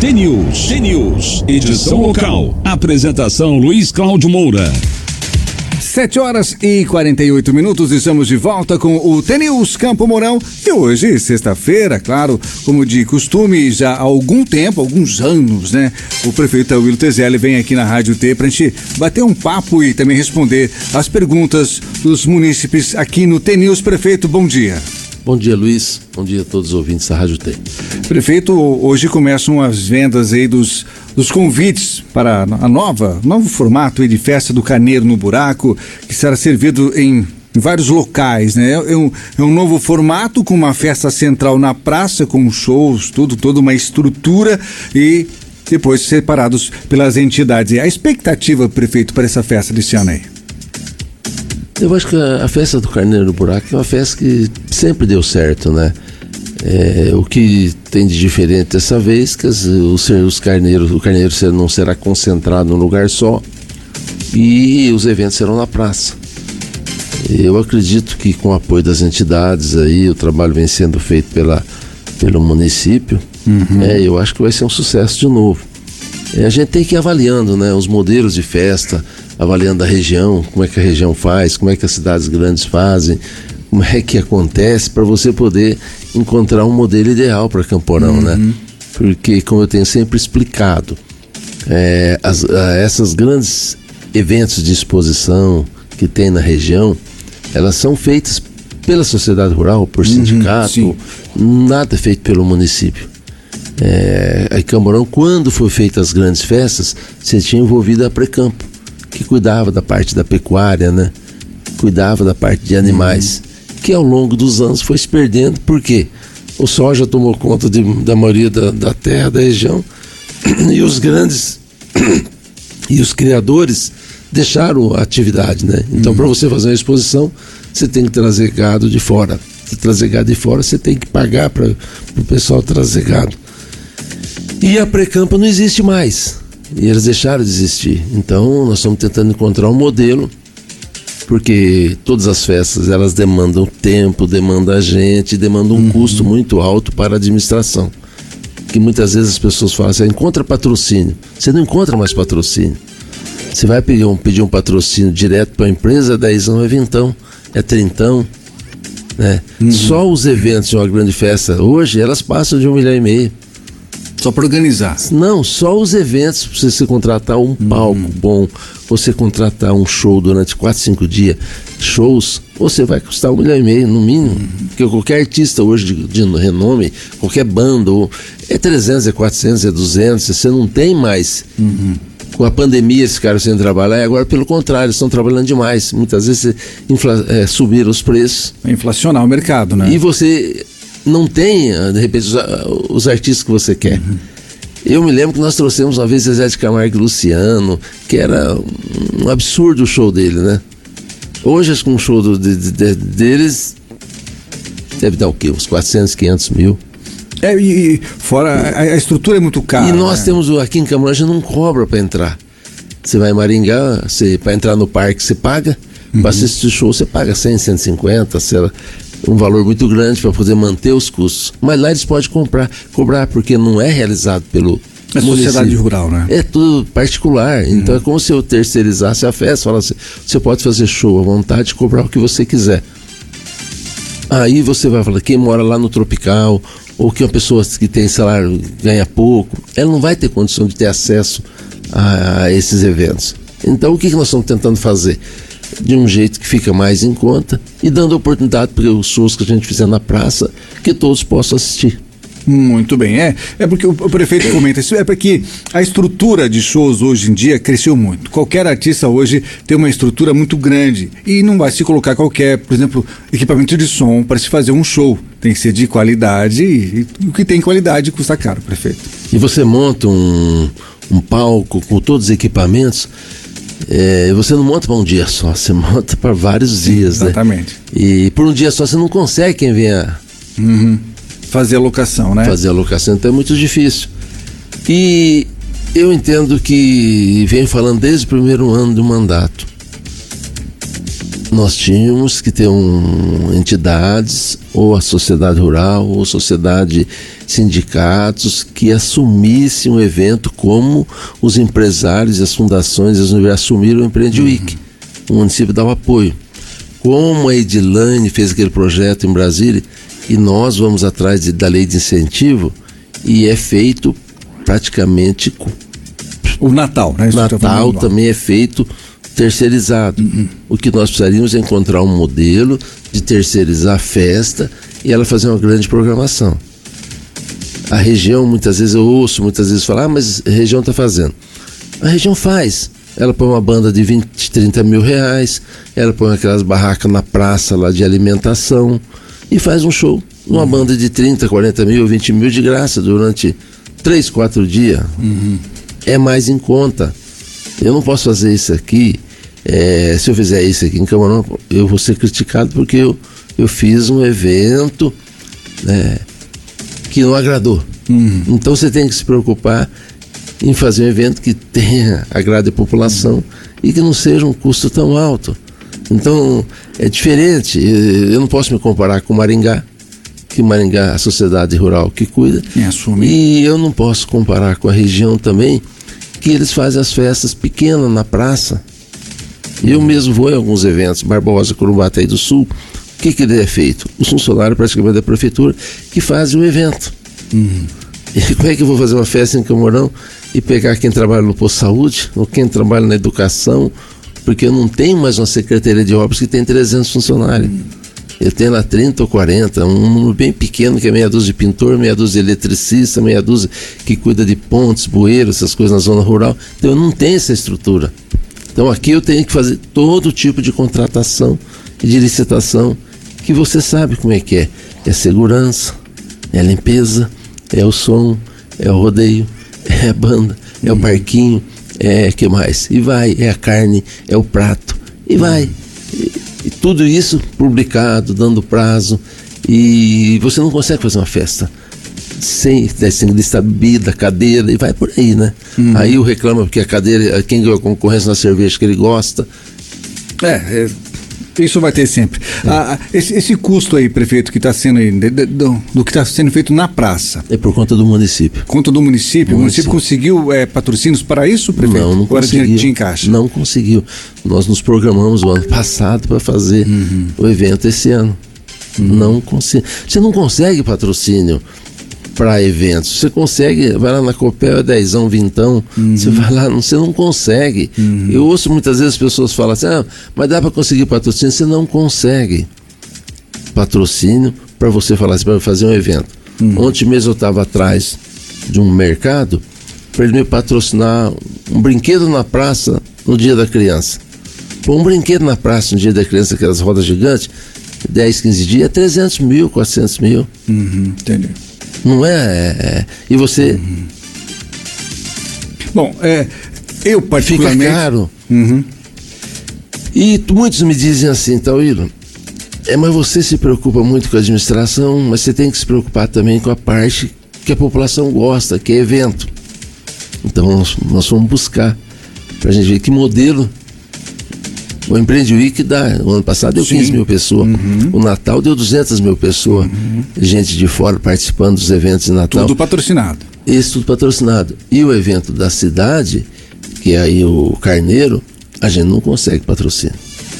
T-News, edição local. Apresentação Luiz Cláudio Moura. 7h48, estamos de volta com o T-News Campo Mourão. E hoje, sexta-feira, claro, como de costume, já há algum tempo, alguns anos, né? O prefeito Wilton Tezelli vem aqui na Rádio T pra gente bater um papo e também responder as perguntas dos munícipes aqui no T-News. Prefeito, bom dia. Bom dia, Luiz. Bom dia a todos os ouvintes da Rádio T. Prefeito, hoje começam as vendas aí dos convites para a novo formato aí de festa do Carneiro no Buraco, que será servido em vários locais, né? É um novo formato com uma festa central na praça, com shows, toda uma estrutura e depois separados pelas entidades. E a expectativa, prefeito, para essa festa desse ano aí? Eu acho que a festa do Carneiro no Buraco é uma festa que sempre deu certo, né? O que tem de diferente dessa vez que o carneiro não será concentrado num lugar só e os eventos serão na praça. Eu acredito que com o apoio das entidades aí, o trabalho vem sendo feito pelo município, eu acho que vai ser um sucesso de novo. A gente tem que ir avaliando, né, os modelos de festa, avaliando a região, como é que a região faz, como é que as cidades grandes fazem, como é que acontece, para você poder encontrar um modelo ideal para Camporão, né? Porque, como eu tenho sempre explicado, essas grandes eventos de exposição que tem na região, elas são feitas pela sociedade rural, por sindicato, nada é feito pelo município. Em Camporão, quando foi feitas as grandes festas, você tinha envolvido a Precampo, que cuidava da parte da pecuária, né? Cuidava da parte de animais, que ao longo dos anos foi se perdendo, porque o soja tomou conta da maioria da terra da região e os grandes e os criadores deixaram a atividade, né? Então, para você fazer uma exposição, você tem que trazer gado de fora. Se trazer gado de fora, você tem que pagar para o pessoal trazer gado. E a Precampo não existe mais. E eles deixaram de existir. Então nós estamos tentando encontrar um modelo, porque todas as festas elas demandam tempo, demandam gente, demandam um custo muito alto para a administração, que muitas vezes as pessoas falam assim, encontra patrocínio. Você não encontra mais patrocínio. Você vai pedir um patrocínio direto para a empresa, é 10, é 20, é 30, né? Só os eventos de uma grande festa hoje, elas passam de 1,5 milhão. Só para organizar? Não, só os eventos, para você contratar um palco bom, você contratar um show durante 4, 5 dias, shows, você vai custar 1,5 milhão no mínimo, porque qualquer artista hoje de renome, qualquer banda, é 300, é 400, é 200, você não tem mais. Com a pandemia esses caras sem trabalhar, e agora pelo contrário, estão trabalhando demais, muitas vezes subiram os preços. É inflacionar o mercado, né? E você não tem, de repente, os artistas que você quer. Eu me lembro que nós trouxemos uma vez Zezé de Camargo e Luciano, que era um absurdo o show dele, né? Hoje, acho que um show deles deve dar o quê? Uns 400, 500 mil. E fora, a estrutura é muito cara. E nós temos, aqui em Camporão, a gente não cobra para entrar. Você vai em Maringá, para entrar no parque você paga, para assistir o show você paga 100, 150, sei lá, um valor muito grande para poder manter os custos. Mas lá eles podem cobrar, porque não é realizado pelo sociedade rural, né? É tudo particular. Então é como se eu terceirizasse a festa. Fala assim, você pode fazer show à vontade, cobrar o que você quiser. Aí você vai falar, quem mora lá no Tropical, ou que uma pessoa que tem salário ganha pouco, ela não vai ter condição de ter acesso a esses eventos. Então o que nós estamos tentando fazer? De um jeito que fica mais em conta e dando oportunidade para os shows que a gente fizer na praça, que todos possam assistir. Muito bem, é porque o prefeito comenta isso, é porque a estrutura de shows hoje em dia cresceu muito. Qualquer artista hoje tem uma estrutura muito grande e não vai se colocar qualquer, por exemplo, equipamento de som para se fazer um show. Tem que ser de qualidade e o que tem qualidade custa caro, prefeito. E você monta um palco com todos os equipamentos, você não monta para um dia só, você monta para vários dias, exatamente, né? E por um dia só você não consegue quem venha fazer a locação, né? Fazer a locação, então é muito difícil. E eu entendo que venho falando desde o primeiro ano do mandato. nós tínhamos que ter entidades, ou a sociedade rural, ou sociedade, sindicatos, que assumissem o evento como os empresários e as fundações assumiram o Empreende Week. O município dava apoio. Como a Edilane fez aquele projeto em Brasília, e nós vamos atrás da lei de incentivo, e é feito praticamente... O Natal, né? Natal também é feito terceirizado. O que nós precisaríamos é encontrar um modelo de terceirizar a festa e ela fazer uma grande programação. A região, muitas vezes eu ouço, falar, mas a região está fazendo. A região faz. Ela põe uma banda de 20, 30 mil reais, ela põe aquelas barracas na praça lá de alimentação e faz um show. Uma banda de 30, 40 mil, 20 mil de graça durante 3, 4 dias. É mais em conta. Eu não posso fazer isso aqui. Se eu fizer isso aqui em Camarão, eu vou ser criticado porque eu fiz um evento que não agradou. Então você tem que se preocupar em fazer um evento que agrade a população e que não seja um custo tão alto. Então é diferente. Eu não posso me comparar com Maringá, que Maringá é a sociedade rural que cuida, e eu não posso comparar com a região também, que eles fazem as festas pequenas na praça. Eu mesmo vou em alguns eventos, Barbosa, Corumbataí do Sul. O que ele é feito? Os funcionários praticamente da prefeitura que fazem o evento. E como é que eu vou fazer uma festa em Camorão e pegar quem trabalha no posto de saúde, ou quem trabalha na educação, porque eu não tenho mais uma secretaria de obras que tem 300 funcionários. Eu tenho lá 30 ou 40, um número bem pequeno, que é meia dúzia de pintor, meia dúzia de eletricista, meia dúzia que cuida de pontes, bueiros, essas coisas na zona rural. Então eu não tenho essa estrutura. Então aqui eu tenho que fazer todo tipo de contratação e de licitação, que você sabe como é que é. É segurança, é limpeza, é o som, é o rodeio, é a banda, é o parquinho, que mais? E vai, é a carne, é o prato, e vai. E tudo isso publicado, dando prazo, e você não consegue fazer uma festa sem lista bebida, cadeira, e vai por aí, né? Aí o reclama porque a cadeira, quem ganhou a concorrência na cerveja que ele gosta. Isso vai ter sempre. Esse custo aí, prefeito, que está sendo aí, do que está sendo feito na praça. É por conta do município. Conta do município? O município conseguiu patrocínios para isso, prefeito? Não conseguiu. Agora tinha caixa. Não conseguiu. Nós nos programamos o ano passado para fazer o evento esse ano. Não consegue. Você não consegue patrocínio para eventos. Você consegue, vai lá na Copel, é 10, 20, você vai lá, você não consegue. Eu ouço muitas vezes as pessoas falam assim, mas dá para conseguir patrocínio. Você não consegue patrocínio para você falar assim, para fazer um evento. Ontem mesmo eu estava atrás de um mercado para ele me patrocinar um brinquedo na praça no Dia da Criança. Um brinquedo na praça no Dia da Criança, aquelas rodas gigantes, 10, 15 dias, é 300 mil, 400 mil. Entendi. Não é? E você... Bom, eu particularmente... Fica caro. E muitos me dizem assim, Tauílo, mas você se preocupa muito com a administração, mas você tem que se preocupar também com a parte que a população gosta, que é evento. Então nós vamos buscar pra gente ver que modelo. O Empreende Week o ano passado deu 15 mil pessoas. O Natal deu 200 mil pessoas. Gente de fora participando dos eventos de Natal. Tudo patrocinado. Isso, tudo patrocinado. E o evento da cidade, que é aí o Carneiro, a gente não consegue patrocínio.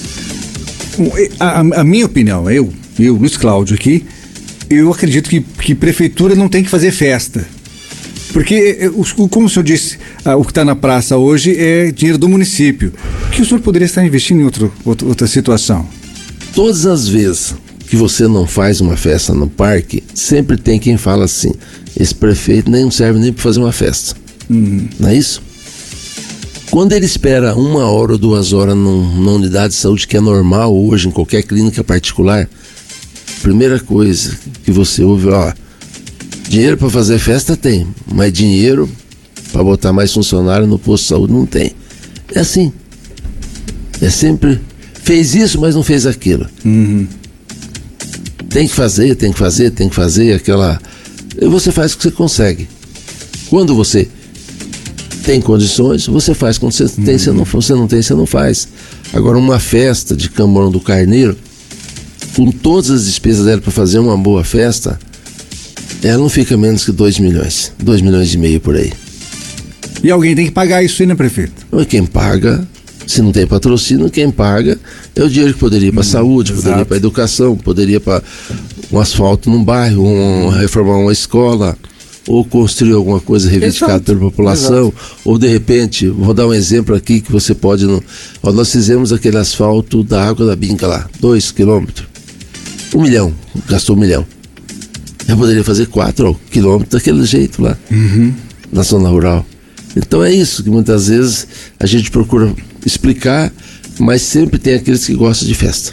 A minha opinião, eu, Luiz Cláudio aqui, eu acredito que prefeitura não tem que fazer festa. Porque, como o senhor disse, o que está na praça hoje é dinheiro do município. O que o senhor poderia estar investindo em outra situação? Todas as vezes que você não faz uma festa no parque, sempre tem quem fala assim, esse prefeito não serve nem para fazer uma festa. Não é isso? Quando ele espera 1 hora ou 2 horas numa unidade de saúde, que é normal hoje em qualquer clínica particular, primeira coisa que você ouve, dinheiro para fazer festa tem, mas dinheiro para botar mais funcionário no posto de saúde não tem. É assim. É sempre, fez isso, mas não fez aquilo. Tem que fazer aquela... Você faz o que você consegue. Quando você tem condições, você faz. Quando você tem, você não tem, você não faz. Agora, uma festa de Camorão do Carneiro, com todas as despesas dela para fazer uma boa festa, ela não fica menos que 2 milhões, 2 milhões e meio por aí. E alguém tem que pagar isso aí, né, prefeito? Quem paga, se não tem patrocínio, quem paga é o dinheiro que poderia ir para a saúde, exato. poderia ir para a educação, poderia ir para um asfalto num bairro, reformar uma escola, ou construir alguma coisa reivindicada pela população, ou de repente, vou dar um exemplo aqui que você pode... nós fizemos aquele asfalto da Água da Binca lá, 2 quilômetros, 1 milhão, gastou 1 milhão. Eu poderia fazer 4 quilômetros daquele jeito lá, na zona rural. Então é isso que muitas vezes a gente procura explicar, mas sempre tem aqueles que gostam de festa.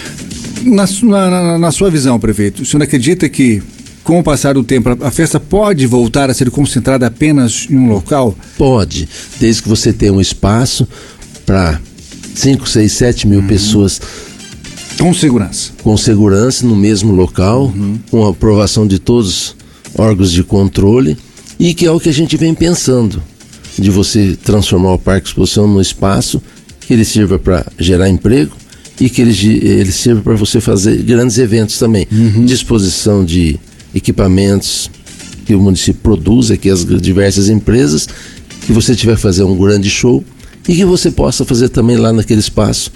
Na sua visão, prefeito, o senhor acredita que com o passar do tempo a festa pode voltar a ser concentrada apenas em um local? Pode, desde que você tenha um espaço para 5, 6, 7 mil pessoas com segurança no mesmo local, com a aprovação de todos os órgãos de controle, e que é o que a gente vem pensando, de você transformar o Parque Exposição num espaço que ele sirva para gerar emprego e que ele sirva para você fazer grandes eventos também, disposição de equipamentos que o município produz, aqui as diversas empresas, que você tiver fazer um grande show e que você possa fazer também lá naquele espaço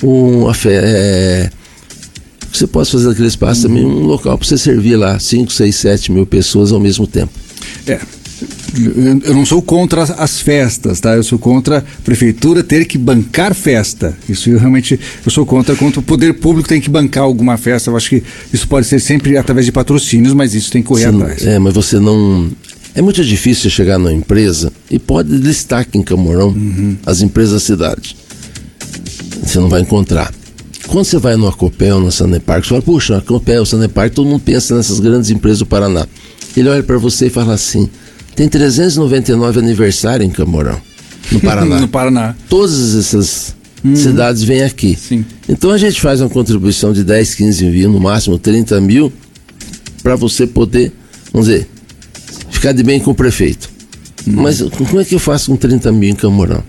você possa fazer naquele espaço também um local para você servir lá 5, 6, 7 mil pessoas ao mesmo tempo. Eu não sou contra as festas, tá? Eu sou contra a prefeitura ter que bancar festa. Isso eu sou contra o poder público tem que bancar alguma festa. Eu acho que isso pode ser sempre através de patrocínios, mas isso tem que correr atrás. Mas você não... É muito difícil chegar numa empresa e pode listar aqui em Camorão as empresas da cidade. Você não vai encontrar. Quando você vai no Acopel, no Sanepar, você fala, puxa, Acopel, Sanepar, todo mundo pensa nessas grandes empresas do Paraná. Ele olha para você e fala assim, tem 399 aniversário em Camorão, no Paraná. No Paraná. Todas essas cidades vêm aqui. Sim. Então a gente faz uma contribuição de 10, 15 mil, no máximo 30 mil, para você poder, vamos dizer, ficar de bem com o prefeito. Mas como é que eu faço com 30 mil em Camorão?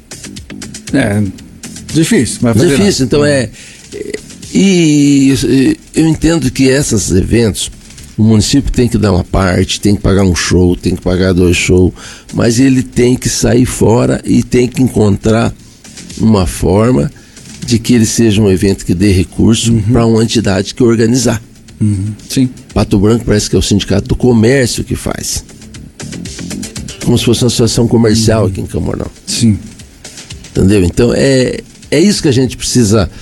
Difícil. Difícil, então E eu entendo que esses eventos, o município tem que dar uma parte, tem que pagar um show, tem que pagar 2 shows, mas ele tem que sair fora e tem que encontrar uma forma de que ele seja um evento que dê recurso para uma entidade que organizar. Sim. Pato Branco parece que é o sindicato do comércio que faz. Como se fosse uma associação comercial aqui em Camorão. Sim. Entendeu? Então é isso que a gente precisa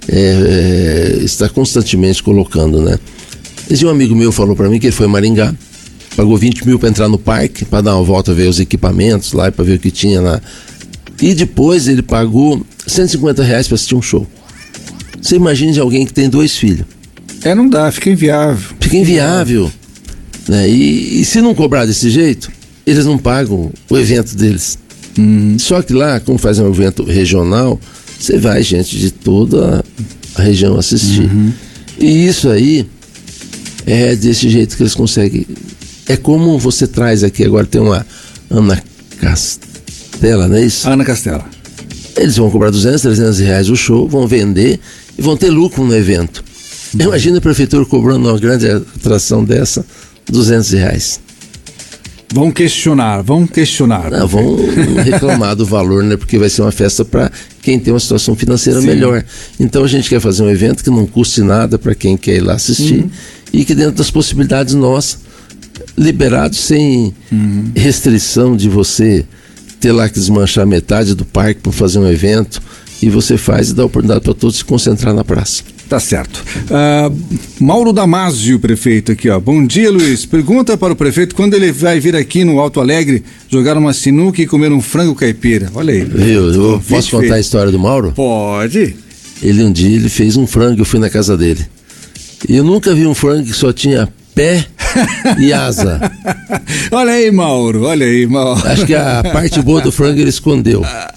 estar constantemente colocando, né? Esse um amigo meu falou para mim que ele foi em Maringá, pagou 20 mil para entrar no parque, para dar uma volta, ver os equipamentos lá, para ver o que tinha lá. E depois ele pagou R$150 para assistir um show. Você imagina de alguém que tem 2 filhos. Não dá, fica inviável. Fica inviável. Né? E se não cobrar desse jeito, eles não pagam o evento deles. Só que lá, como faz um evento regional, você vai gente de toda a região assistir. E isso aí é desse jeito que eles conseguem. É como você traz aqui, agora tem uma Ana Castela, não é isso? Ana Castela. Eles vão cobrar R$200, R$300 o show, vão vender e vão ter lucro no evento. Imagina a prefeitura cobrando uma grande atração dessa, R$200. Vão questionar. Não, vão reclamar do valor, né? Porque vai ser uma festa para quem tem uma situação financeira melhor. Então a gente quer fazer um evento que não custe nada para quem quer ir lá assistir e que dentro das possibilidades nossas, liberado sem restrição de você ter lá que desmanchar metade do parque para fazer um evento, e você faz e dá oportunidade para todos se concentrar na praça. Tá certo. Mauro Damasio, prefeito, aqui, ó. Bom dia, Luiz. Pergunta para o prefeito quando ele vai vir aqui no Alto Alegre jogar uma sinuca e comer um frango caipira. Olha aí. Eu posso contar a história do Mauro? Pode. Um dia ele fez um frango, eu fui na casa dele. E eu nunca vi um frango que só tinha pé e asa. Olha aí, Mauro. Acho que a parte boa do frango ele escondeu.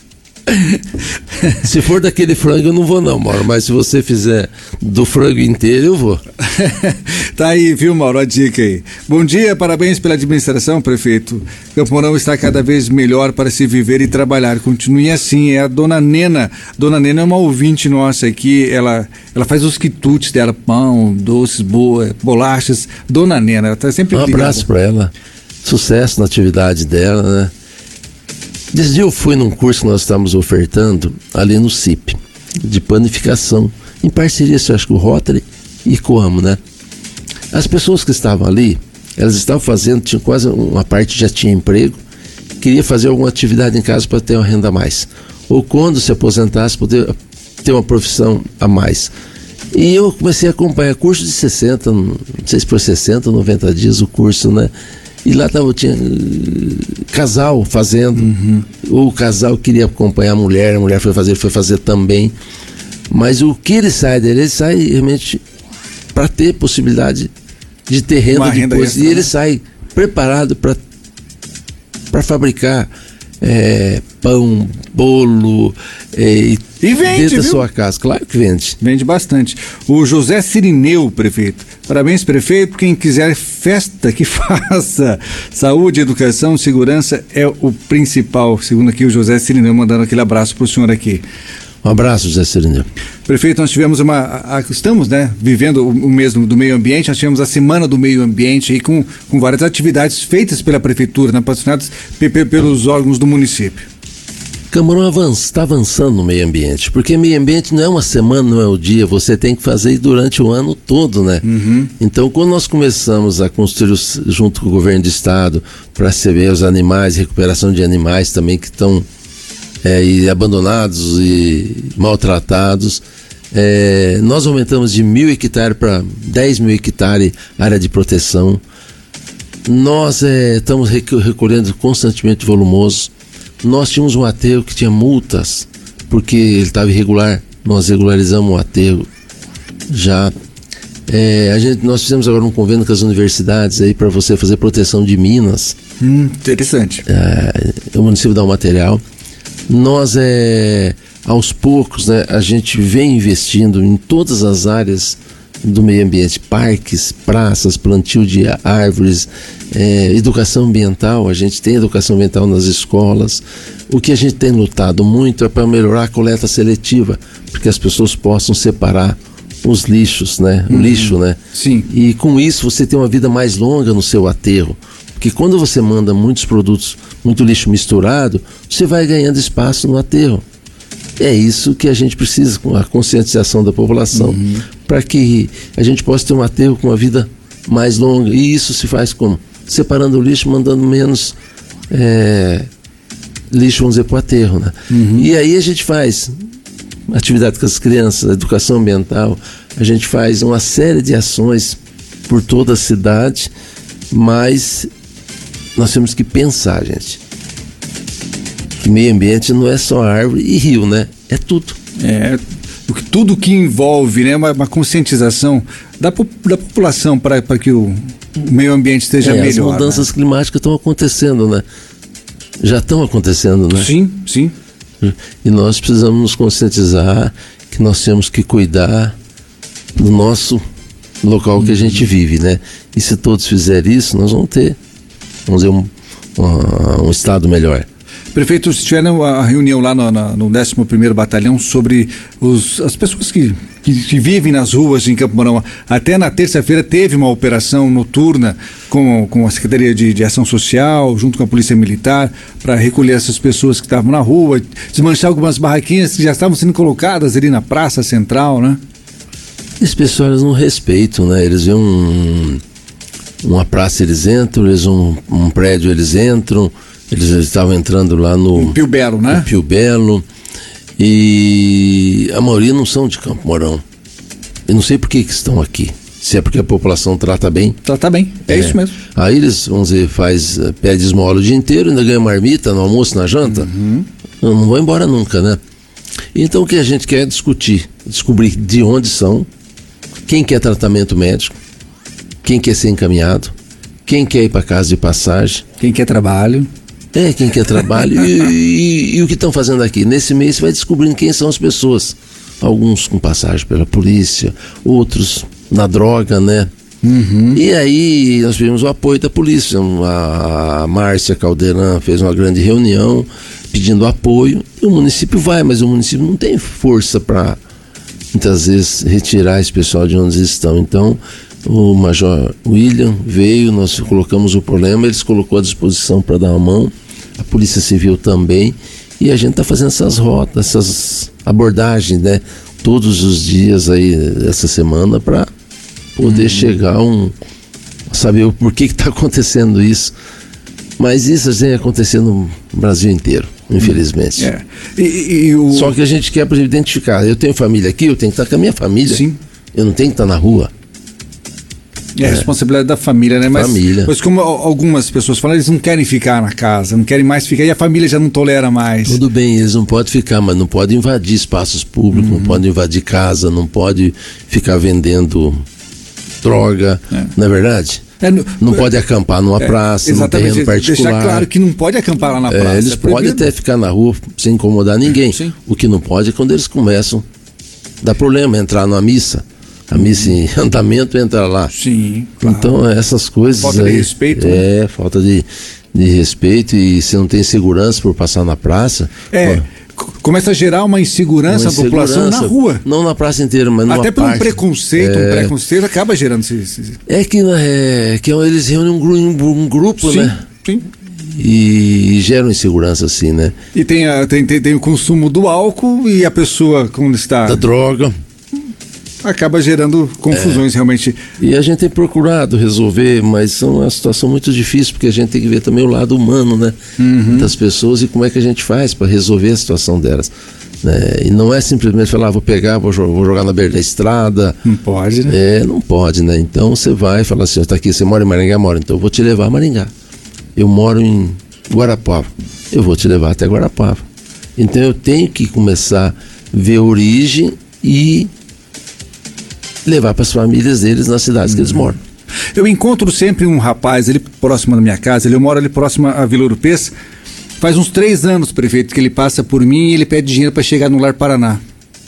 Se for daquele frango eu não vou não, Mauro, mas se você fizer do frango inteiro eu vou. Tá aí, viu, Mauro, a dica aí. Bom dia, parabéns pela administração, prefeito. Campo Mourão está cada vez melhor para se viver e trabalhar. Continue assim. É a dona Nena. Dona Nena é uma ouvinte nossa aqui, ela faz os quitutes dela, pão, doces, bolachas. Dona Nena, ela tá sempre ligada. Abraço para ela. Sucesso na atividade dela, né? Esse dia eu fui num curso que nós estamos ofertando ali no CIP, de panificação, em parceria, acho que o Rotary e Coamo, né? As pessoas que estavam ali, elas estavam fazendo, tinha quase uma parte já tinha emprego, queria fazer alguma atividade em casa para ter uma renda a mais. Ou quando se aposentasse, poder ter uma profissão a mais. E eu comecei a acompanhar curso de 60, não sei se foi 60 ou 90 dias o curso, né? E lá tinha casal fazendo, o casal queria acompanhar a mulher foi fazer também. Mas o que ele sai dele, ele sai realmente para ter possibilidade de ter renda depois. Extra, e ele sai preparado para fabricar pão, bolo e vende, dentro da sua casa. Claro que vende. Vende bastante. O José Cirineu, prefeito. Parabéns, prefeito. Quem quiser festa, que faça. Saúde, educação, segurança é o principal. Segundo aqui o José Cirineu, mandando aquele abraço para o senhor aqui. Um abraço, José Cirineu. Prefeito, nós tivemos estamos, né, vivendo o mês do meio ambiente, nós tivemos a semana do meio ambiente aí com várias atividades feitas pela prefeitura, né, patrocinadas pelos órgãos do município. Campo Mourão está avançando no meio ambiente, porque meio ambiente não é uma semana, não é o dia, você tem que fazer durante o ano todo, né? Então, quando nós começamos a construir junto com o governo do estado, para receber os animais, recuperação de animais também que estão abandonados e maltratados, nós aumentamos de 1.000 hectares para 10.000 hectares área de proteção. Nós estamos recolhendo constantemente volumoso. Nós tínhamos um aterro que tinha multas porque ele estava irregular, nós regularizamos o aterro já. Nós fizemos agora um convênio com as universidades aí para você fazer proteção de minas. Interessante. O município dá o material. Nós, aos poucos, né, a gente vem investindo em todas as áreas do meio ambiente, parques, praças, plantio de árvores, educação ambiental. A gente tem educação ambiental nas escolas. O que a gente tem lutado muito é para melhorar a coleta seletiva, porque as pessoas possam separar os lixos, né? O lixo, né? Sim. E com isso você tem uma vida mais longa no seu aterro. Porque quando você manda muitos produtos, muito lixo misturado, você vai ganhando espaço no aterro. É isso que a gente precisa, com a conscientização da população, para que a gente possa ter um aterro com uma vida mais longa. E isso se faz como? Separando o lixo, mandando menos lixo, vamos dizer, para o aterro, né? E aí a gente faz atividade com as crianças, educação ambiental, a gente faz uma série de ações por toda a cidade, mas nós temos que pensar, gente, que meio ambiente não é só árvore e rio, né? É tudo. Tudo que envolve, né, uma conscientização da população para que o meio ambiente esteja melhor. As mudanças climáticas estão acontecendo, né? Já estão acontecendo, né? Sim. E nós precisamos nos conscientizar que nós temos que cuidar do nosso local que a gente vive, né? E se todos fizerem isso, nós vamos ter, vamos dizer, um estado melhor. Prefeito, vocês tiveram a reunião lá no 11º Batalhão sobre as pessoas que vivem nas ruas em Campo Mourão. Até na terça-feira teve uma operação noturna com a Secretaria de Ação Social, junto com a Polícia Militar, para recolher essas pessoas que estavam na rua, desmanchar algumas barraquinhas que já estavam sendo colocadas ali na Praça Central, né? Esses pessoas não respeitam, né? Eles veem uma praça, eles entram, eles um prédio, eles entram. Eles estavam entrando lá no Pio Belo, né? Pio Belo. E a maioria não são de Campo Mourão. Eu não sei por que estão aqui. Se é porque a população trata bem. Trata bem, é isso mesmo. Aí eles, vamos dizer, pede esmola o dia inteiro, ainda ganha marmita no almoço, na janta. Não vão embora nunca, né? Então o que a gente quer é descobrir de onde são, quem quer tratamento médico, quem quer ser encaminhado, quem quer ir para casa de passagem, quem quer trabalho. Quem quer trabalho e o que estão fazendo aqui. Nesse mês você vai descobrindo quem são as pessoas. Alguns com passagem pela polícia, outros na droga, né? E aí nós tivemos o apoio da polícia. A Márcia Caldeirão fez uma grande reunião pedindo apoio. E o município vai, mas o município não tem força para, muitas vezes, retirar esse pessoal de onde eles estão. Então, o Major William veio, nós colocamos o problema, eles colocou à disposição para dar uma mão, a Polícia Civil também, e a gente está fazendo essas rotas, essas abordagens, né, todos os dias aí, essa semana, para poder chegar saber o porquê que está acontecendo isso. Mas isso vem acontecendo no Brasil inteiro, infelizmente. Só que a gente quer, por exemplo, identificar. Eu tenho família aqui, eu tenho que estar com a minha família. Sim. Eu não tenho que estar na rua. É a responsabilidade da família, né? Mas como algumas pessoas falam, eles não querem ficar na casa, não querem mais ficar, e a família já não tolera mais. Tudo bem, eles não podem ficar, mas não podem invadir espaços públicos, não podem invadir casa, não pode ficar vendendo droga, não é verdade? Não pode acampar numa praça, num terreno particular. Deixar claro que não pode acampar lá na praça. Eles podem até ficar na rua sem incomodar ninguém. Sim. O que não pode é quando eles começam a dar problema, entrar numa missa. A missa em andamento, entra lá. Sim, claro. Então essas coisas falta de respeito. Falta de respeito, e se não tem segurança por passar na praça. Começa a gerar uma insegurança na população na rua. Não na praça inteira, mas numa até por parte. Um preconceito acaba gerando esse... que eles reúnem um grupo, sim, né? Sim. E geram insegurança, assim, né? E tem o consumo do álcool, e a pessoa, quando está... Da droga. Acaba gerando confusões, realmente. E a gente tem procurado resolver, mas é uma situação muito difícil, porque a gente tem que ver também o lado humano, né? Das pessoas, e como é que a gente faz para resolver a situação delas, né? E não é simplesmente falar, vou pegar, vou jogar na beira da estrada. Não pode, né? Não pode, né? Então você vai e fala assim, tá aqui, você mora em Maringá? Moro, então eu vou te levar a Maringá. Eu moro em Guarapuava, eu vou te levar até Guarapuava. Então eu tenho que começar a ver a origem e levar para as famílias deles nas cidades que eles moram. Eu encontro sempre um rapaz ali próximo da minha casa, eu moro ali próximo à Vila Urupês, faz uns 3 anos, prefeito, que ele passa por mim e ele pede dinheiro para chegar no Lar Paraná.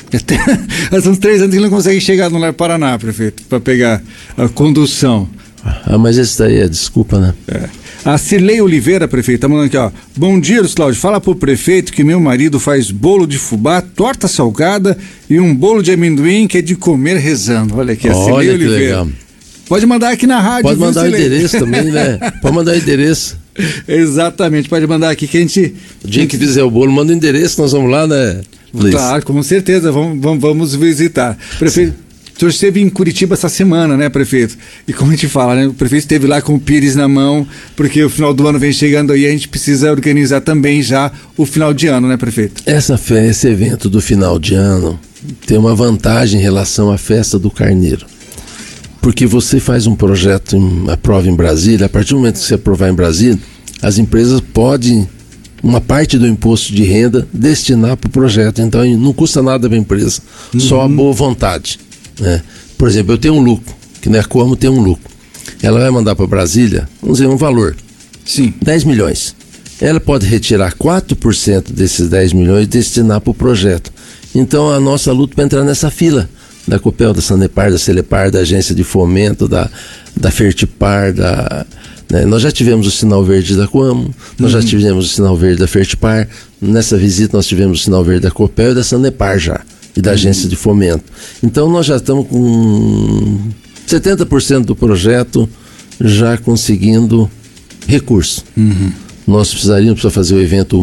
Faz uns 3 anos que ele não consegue chegar no Lar Paraná, prefeito, para pegar a condução. Mas esse daí é desculpa, né? A Cirlei Oliveira, prefeito, tá mandando aqui, ó. Bom dia, Luiz Cláudio. Fala pro prefeito que meu marido faz bolo de fubá, torta salgada e um bolo de amendoim que é de comer rezando. Olha aqui, a Cirlei Oliveira. Legal. Pode mandar aqui na rádio. Pode mandar o endereço também, né? Pode mandar o endereço. Exatamente, pode mandar aqui que a gente... O dia que fizer o bolo, manda o endereço, nós vamos lá, né, Luiz? Claro, com certeza, vamos visitar. Prefeito... O senhor esteve em Curitiba essa semana, né, prefeito? E como a gente fala, né? O prefeito esteve lá com o Pires na mão, porque o final do ano vem chegando aí, a gente precisa organizar também já o final de ano, né, prefeito? Esse evento do final de ano tem uma vantagem em relação à festa do Carneiro. Porque você faz um projeto, aprova em Brasília, a partir do momento que você aprovar em Brasília, as empresas podem, uma parte do imposto de renda, destinar para o projeto. Então não custa nada para a empresa, só a boa vontade. Por exemplo, eu tenho um lucro, que não é como tem um lucro. Ela vai mandar para Brasília, vamos dizer, um valor. Sim. 10 milhões. Ela pode retirar 4% desses 10 milhões e destinar para o projeto. Então a nossa luta para entrar nessa fila da Copel, da Sanepar, da Celepar, da Agência de Fomento, da Fertipar, né? Nós já tivemos o sinal verde da Coamo, nós já tivemos o sinal verde da Fertipar. Nessa visita nós tivemos o sinal verde da Copel e da Sanepar já, e da Agência de Fomento. Então nós já estamos com 70% do projeto já conseguindo recurso. Nós precisaríamos, para fazer o evento,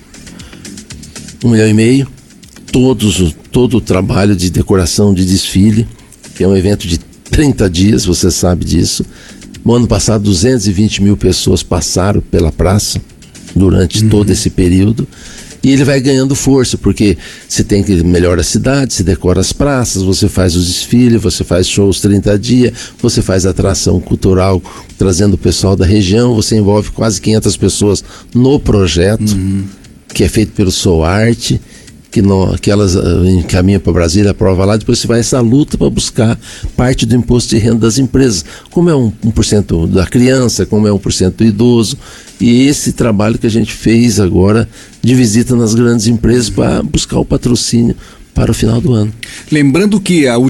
1,5 milhão, todo o trabalho de decoração, de desfile, que é um evento de 30 dias, você sabe disso. No ano passado, 220 mil pessoas passaram pela praça durante todo esse período. E ele vai ganhando força, porque você tem que melhorar a cidade, você decora as praças, você faz os desfiles, você faz shows 30 dias, você faz atração cultural, trazendo o pessoal da região, você envolve quase 500 pessoas no projeto, que é feito pelo Soarte, que elas encaminham para Brasília, aprova lá, depois você vai essa luta para buscar parte do imposto de renda das empresas, como é 1% da criança, como é 1% do idoso, e esse trabalho que a gente fez agora de visita nas grandes empresas para buscar o patrocínio para o final do ano. Lembrando que esse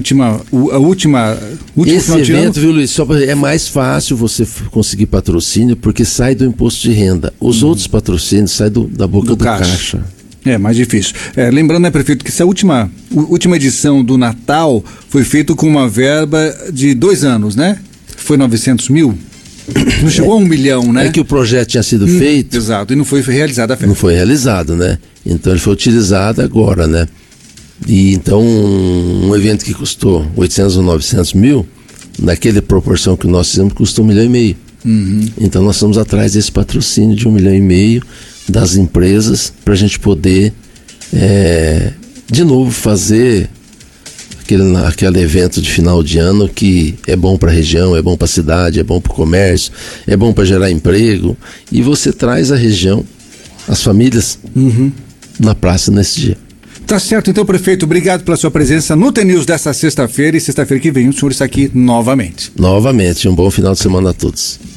evento, viu, Luiz, é mais fácil você conseguir patrocínio porque sai do imposto de renda. Os outros patrocínios saem da boca do caixa. É mais difícil. Lembrando, né, prefeito, que essa última edição do Natal foi feita com uma verba de 2 anos, né? Foi 900 mil? Não chegou a 1 milhão, né? É que o projeto tinha sido feito. Exato, e não foi realizada a festa. Não foi realizado, né? Então ele foi utilizado agora, né? E então um evento que custou 800 ou 900 mil, naquela proporção que nós fizemos, custou 1,5 milhão. Então nós estamos atrás desse patrocínio de 1,5 milhão das empresas para a gente poder de novo fazer aquele evento de final de ano que é bom para a região, é bom para a cidade, é bom para o comércio, é bom para gerar emprego, e você traz a região, as famílias na praça nesse dia. Tá certo, então, prefeito, obrigado pela sua presença no TNews desta sexta-feira, e sexta-feira que vem o senhor está aqui novamente. Novamente, um bom final de semana a todos.